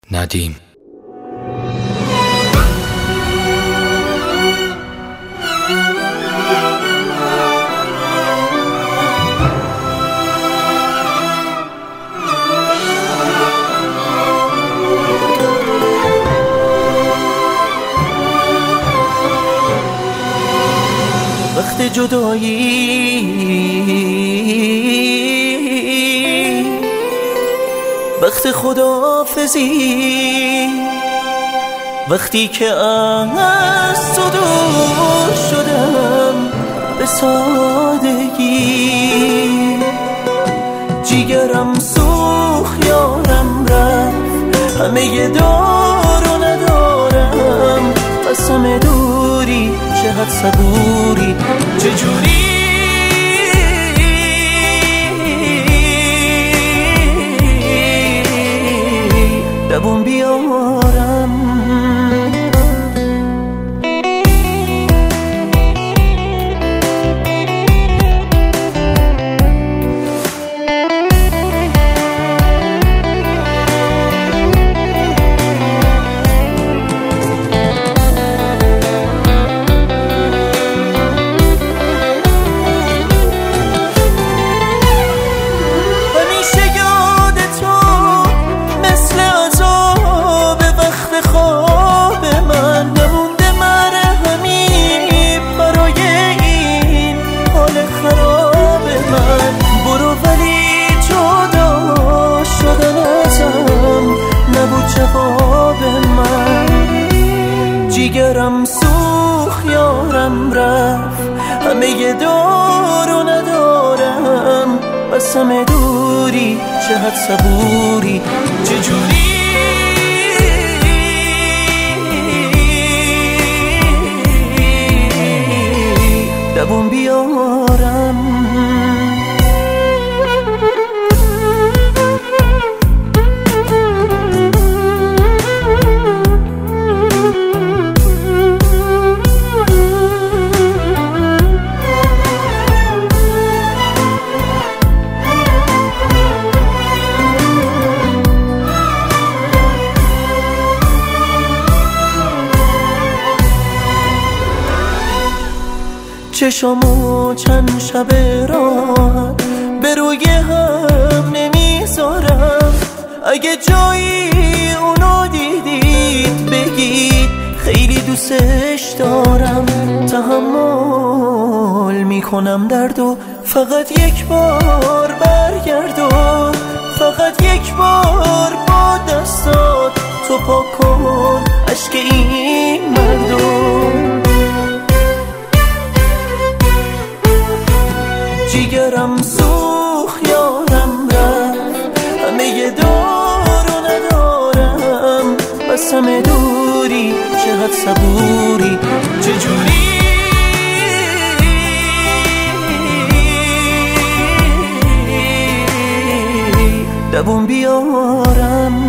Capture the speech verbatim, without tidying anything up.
ندیم. وقت جدایی، وقت خداحافظی، وقتی که از تو دور شدم به سادگی، جیگرم سوخت یارم رفت، همه دار و ندارم، قسم دوری چقدر صبوری، چجوری لبون بیارم. جیگرم سوخت یارم رفت، همه دار و ندارم، قسم دوری چقدر صبوری، چجوری لبون بیارم. چشامو چند شب راحت به روی هم نمیذارم، اگه جایی اونو دیدید بگید خیلی دوستش دارم، تحمل میکنم درد و فقط یک بار برگرد و فقط یک بار با دستات تو پاک کن عشق این مردم. جیگرم سوخت یارم رفت، همه دار و ندارم، قسم دوری چقدر صبوری، چجوری لبون بیارم.